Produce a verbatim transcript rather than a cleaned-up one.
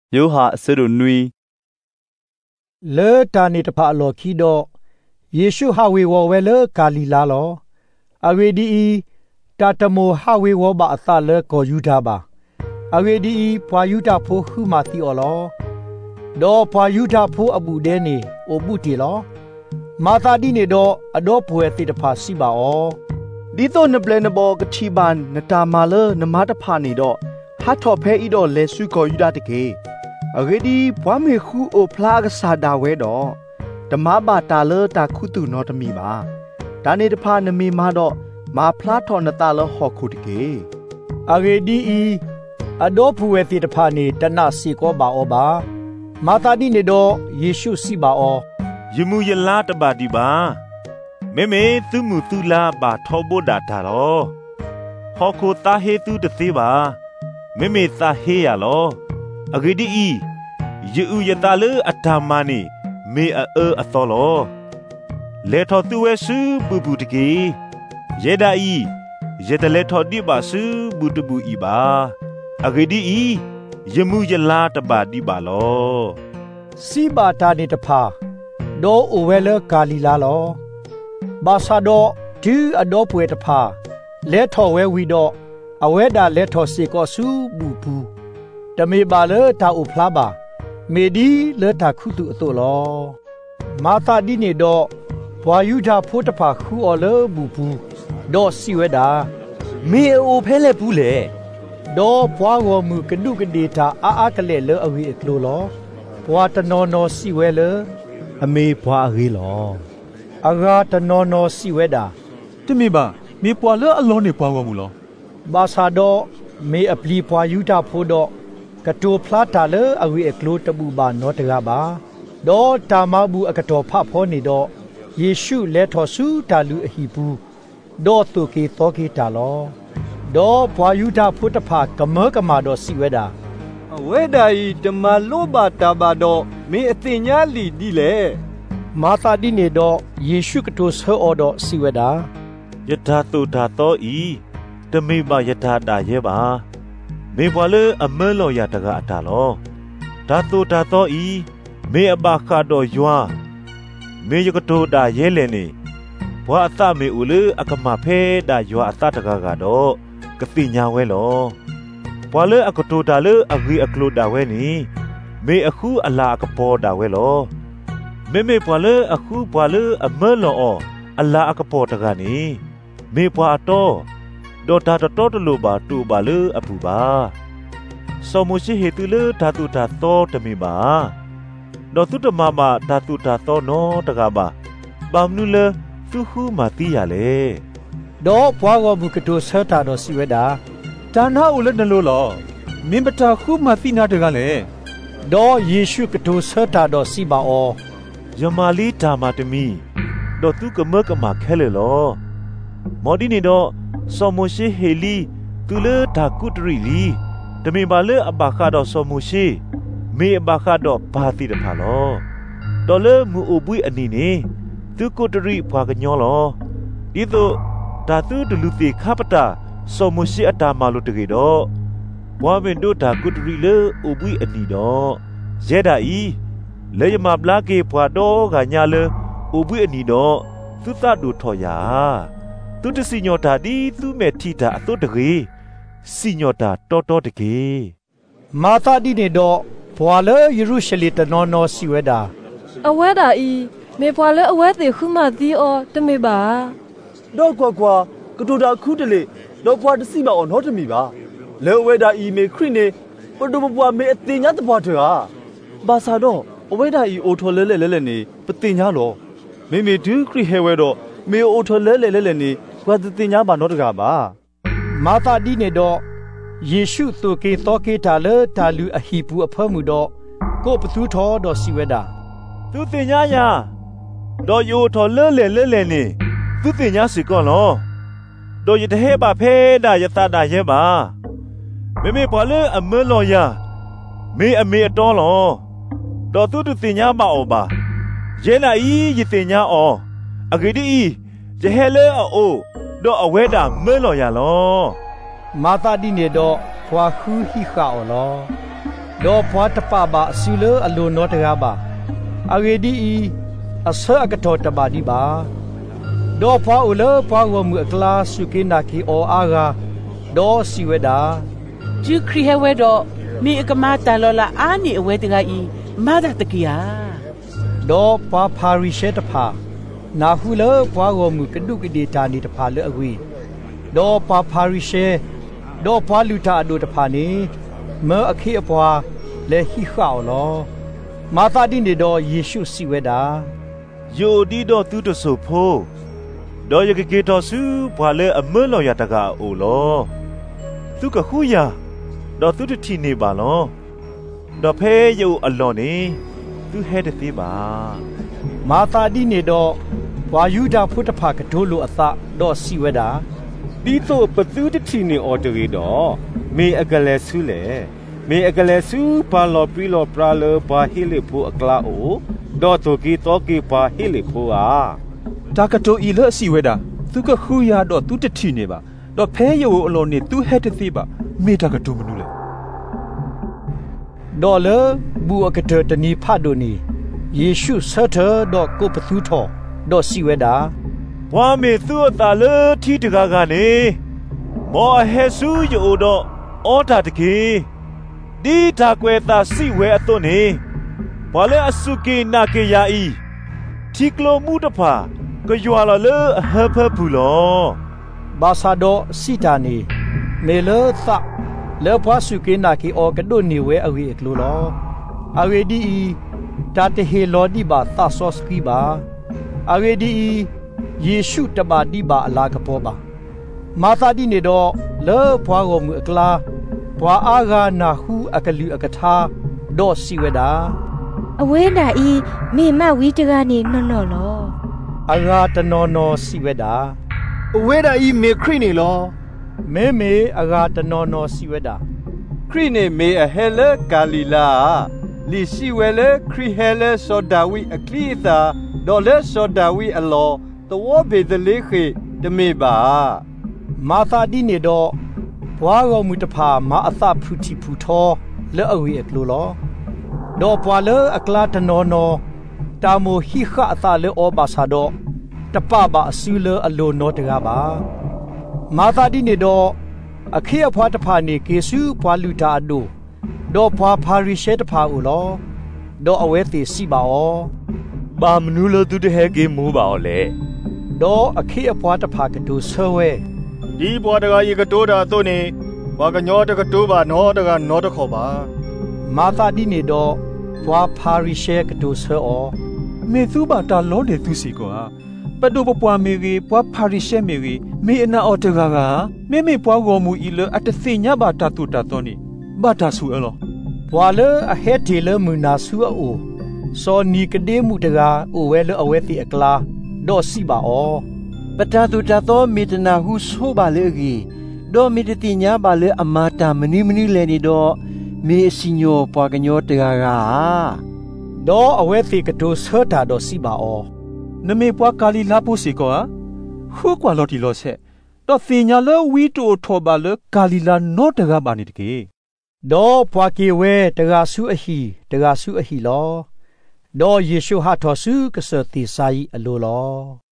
ယောဟာအစရုနွီလေတာနေတဖာလော်ခီတော့ယေရှုဟာဝေဝဝဲလေဂါလိလာလောအဝေဒီတာတမိုဟာဝေဝဘာအသလေကိုယူတာပါအဝေဒီပွာယူတာဖိုခုမာတီအော်လောဒေါ်ပွာယူတာဖိုအဘူဒဲနေအိုဘူတီလောမာသာဒီနေတော့အတော့ဘွယ်တိတဖာစီပါအောဒီတော့နပလနဘောကတိပန်နတာမာလနမတဖာနေတော့ဟာထော်ဖဲဤတော့လဲဆုကိုယူတာတကေအဂေဒီဘွားမေခုအိုဖလာကစားတာဝဲတော့ဓမ္မဘာတာလတာခုတုနောတမီပါဒါနေတဖာနမီမာတော့မာဖလာထော်နတာလဟော်ခုတကေအဂေဒီအတော့ဘွယ်တိတဖာနေတနစီကောပါအောပါမာသာဒီနေတော့ယေရှုစီပါအောယမှုယလားတပါဒီပါမေမေသူမှုသူလာပါထောဘိုဒါတာလောဟောခိုတာဟေသူတသေးပါမေမေတာဟေရလောအဂိဒီဤယေဥယတာလေအတမနီမေအအသောလောလေထောသူဝဲစုပူပူတကေယေဒာဤယေတလေထောဒီပါစုဘူတဘူဤပါအဂိဒီဤယမှုယလားတပါဒီပါလောစီပါတာနေတဖာဒေါ်အိုဝဲလေဂါလိလာလောဘာသာတော့ဒီအတော့ပွေတဖာလဲထော်ဝဲဝီတော့အဝဲတာလဲထော်စီကောစုဘူဘူးတမေပါလေတာအိုဖလာပါမေဒီလေတာခုတုအတုလောမာသာဒီနေတော့ဘွာယူတာဖိုးတဖာခူအော်လေဘူဘူးဒေါ်စီဝဲတာမေအိုဖဲလဲဘူးလေဒေါ်ဘွားကောမူကနုကဒေတာအာအာကလေလေအဝီအကလိုလောဘွာတနော်နော်စီဝဲလေအမေဘွားအေးလောအဂါတနော်နော်စီဝဲတာတမေပါမေပွာလေအလုံးနေပွားကောမူလောဘာသာတော့မေအပလီဘွာယူတာဖိုးတော့ကတိုဖလာတာလေအဝီအကလိုတပူပါနော်တကားပါဒေါ်တာမဘူးအကတော်ဖဖောနေတော့ယေရှုလဲထော်စုတာလူအဟိဘူးဒေါ်တုကေသောကေတာလောဒေါ်ဘွာယူတာဖိုးတဖာကမကမာတော့စီဝဲတာအဝဲဒါဤဓမ္မလောဘတာပါတော့မေအတင်ညာလီဒီလေမာသာဒီနေတော့ယေရှုကတိုဆောအော်တော့စီဝဲတာယထာတုတာတော့ဤတမိမယထာတာရဲ့ပါမေဘွာလေအမဲလောရတကအတာလောဓာတုတာတော့ဤမေအပါခါတော့ယွာမေယကတိုတာရဲလေနေဘွာအသမေဦးလေအကမဖဲတာယွာအသတကကတော့ကတိညာဝဲလောဘွာလေအကတိုတာလေအဂီအကလိုတာဝဲနီမေအခုအလာကပေါ်တာဝဲလောမေမေဘွာလေအခုဘွာလေအမဲလောအလာအကပေါ်တကနေမေဘွာတော့ဒေါ်တာတော်တလို့ပါတူပါလေအပူပါစောမရှိဟေတူလေဓာတုဓာတော်တမီပါဒေါ်တုတမမဓာတုဓာတော်နော်တကပါဘာမနူလေသူခုမတီးရလေဒေါ်ဘွားကောဘူးကတိုဆတာတော့စီဝဲတာဒါနာဦးလည်းနလို့လောမင်းပတာခုမသိနာတကလေဒေါ်ယေရှုကတိုဆတာတော့စီပါအောယမလီဓာမတမီဒေါ်သူကမကမခဲလေလောမော်ဒီနေတော့စောမရှိဟေလီသူလေဓာကုတရီလီတမင်ပါလေအဘာခါတော့စောမရှိမေအဘာခါတော့ဘာတိတဖာလောဒေါ်လေမူအပွိအနီနေသူကုတရီဘွာကညောလောဒီတော့ဓာသူဒလူတိခပတာစောမရှိအတာမာလို့တကေတော့ဘွာမင်တို့ဓာကုတရီလေအပွိအနီတော့ရဲဒါဤလေယမဘလာကေဘွာတော့ကညာလေအပွိအနီတော့သူတတ်တို့ထော်ရာသူတစီညောတာဒီသူမဲ့ထီတာအတုတကေစီညောတာတော်တော်တကေမာသာဒီနေတော့ဘွာလေယေရုရှလေတနော်နော်စီဝဲတာအဝဲတာဤမေဘွာလေအဝဲသေးခုမသီအောတမေပါတော့ကွာကွာကတူတာခုတလေတော့ဘွာတစီမအောင်တော့တမီပါလေအဝဲတာဤမေခရစ်နေပတူဘွာမေအတင်ညာတဘွာတဟာဘာသာတော့အဝဲတာဤအိုထော်လဲလဲလဲလဲနေပတင်ညာလောမေမေဒူခရစ်ဟဲဝဲတော့မေအိုထော်လဲလဲလဲလဲနေဘွာတင်ညာပါတော့တကပါမာသာဒီနေတော့ယေရှုသူကေသောကေတာလေတာလူအဟိဘူးအဖမှုတော့ကိုပသူထောတော့စီဝဲတာသူတင်ညာညာတော့ယိုထော်လဲလဲလဲလဲနေသူတင်ညာစီကောလောတော့ယတဟဲပါဖဲတာယသတာရဲပါမေမေဘွာလေအမဲလောရမေအမေအတော်လောတော့သူတင်ညာမအောင်ပါရဲနာဤယတင်ညာအောအဂိဒီယဟဲလေအိုတော့အဝဲတာမဲလောရလောမာသာဒီနေတော့ဘွာခူးဟိခါအော်လောดอพวาตปาบะสิเลอโลนอตกาบาอเวดีอีอเซอกะทอตบาดีบาดอพวาอุเลพวาวมือกลาสุกินาคีโออากาดอสิเวดาจูครีเฮเวดอมีอกมาตาลอลาอานีอเวตกาอีมาดาตะกียาดอพวาพาริเชตพานาฮูเลพวาวมือกดุกดีตานีตพาเลอวีดอพวาพาริเชดอพวาลูตาอดุตพานีเมื่ออคีอพวาเลฮิข้าวลอมาตาดินเดดอเยซูสิเวดาโยดีดอตุตโซโพดอยกะเกตอซูพาเลอเมลอยาตกาโอลอตุกะคูยาดอตุตทีเนบาลอดอเพโยอลอเนตุเฮดติบามาตาดินเดดอวายูดาพุทธภากะโดโลอตะดอสิเวดาဒီတော့ပသူတတိနေအော်တရီတော့မေအကလဲဆူလေမေအကလဲဆူပါလောပရီလောပရာလောဘာဟီလီဖူအကလာအိုဒေါ်တိုကီတိုကီပါဟီလီဖူအာတာကတိုအီလအစီဝဲတာသူကခူရတော့သူတတိနေပါတော့ဖဲယိုအလုံးနေသူဟက်တသိပါမေတာကတိုမနူလေဒေါ်လဘူအကတတနီဖတ်ဒိုနီယေရှုဆတ်ထဒေါ်ကိုပသူထောဒေါ်စီဝဲတာဘွာမေသူအတာလထီတကားကနေမောဟေဆူယိုတော့အော်တာတကေဒီတာကွယ်တာစီဝဲအသွတ်နေဘာလဲအစုကေနာကေယာဤတီကလိုမှုတဖာကယွာလလအဟဖဖူလောဘာသာဒေါ်စီတာနီမေလသလေပွားစုကေနာကေအောကဒိုနီဝဲအဝေကလိုလောအဝေဒီတာတဟေလောဒီဘာသဆော့စကီဘာအဝေဒီယေရှုတပါတိပါအလာကပေါ်ပါမာသာဒီနေတော့လေဘွားကိုမူအကလာဘွားအာဂါနာဟုအကလူအကထာဒေါ်စီဝဒာအဝဲနာဤမေမဝီတကနေနော်နော်လောအဂါတနော်နော်စီဝဒာအဝဲဒါဤမေခရိနေလောမေမေအဂါတနော်နော်စီဝဒာခရိနေမေအဟဲလေဂါလီလာလီစီဝဲလေခရိဟဲလေဆောဒါဝီအကလီသာဒေါ်လေဆောဒါဝီအလောตัวเบดเลခေတမေပါမာသာဒီနေတော့ဘွားကောမူတဖာမာအသဖူတီဖူထောလဲအဝေအကလိုလောဒေါ်ပွာလဲအကလာတနော်နော်တာမိုဟိခအသလဲဩဘာသာတော့တပပါအဆူလဲအလိုနော်တကားပါမာသာဒီနေတော့အခေအဖွားတဖာနေကေစုပွာလူတာအဒိုဒေါ်ပွားဖာရီရှဲတဖာဦးလောဒေါ်အဝဲသေးစီပါဩဘာမနူလို့သူတဟဲကေမိုးပါဩလေဒေါ်အခေအဖွားတဖာကတူဆွဲဝဲဒီဘွားတကရေကတိုးတာသို့နေဘွားကညောတကတိုးပါနော်တကနော်တခေါ်ပါမာသာဒီနေတော့ဘွားဖာရီရှဲကတူဆွဲဩမေသူပါတာလောနေသူစီကောပတိုပပွားမေကြီးဘွားဖာရီရှဲမေကြီးမေအနာအော်တကာကမေမေဘွားကောမူဤလအတသိညာဘာတာတူတာတော့နေဘာတာဆူအလောဘွားလေအဟဲတီလေမူနာဆူအိုစောနီကဒေးမှုတကာအိုဝဲလေအဝဲတီအကလာဒေါ်စီပါဩပတာတူတာတော့မေတနာဟုဆိုပါလေကြီးဒေါ်မေတတိညာပါလေအမာတာမနီမနီလဲနေတော့မေအစီညောပွားကညောတကာကဒေါ်အဝဲတီကတိုဆောတာဒေါ်စီပါဩနမေပွားကာလီလာပိုစီကောခုကွာလော်တီလောဆက်တော့သင်ညာလဝီတိုထောပါလကာလီလာနော့တကာပါနေတကေဒေါ်ပွားကေဝဲတကာဆုအဟီတကာဆုအဟီလောဒေါ်ယေရှုဟာထောဆုကစတိစာယီအလိုလော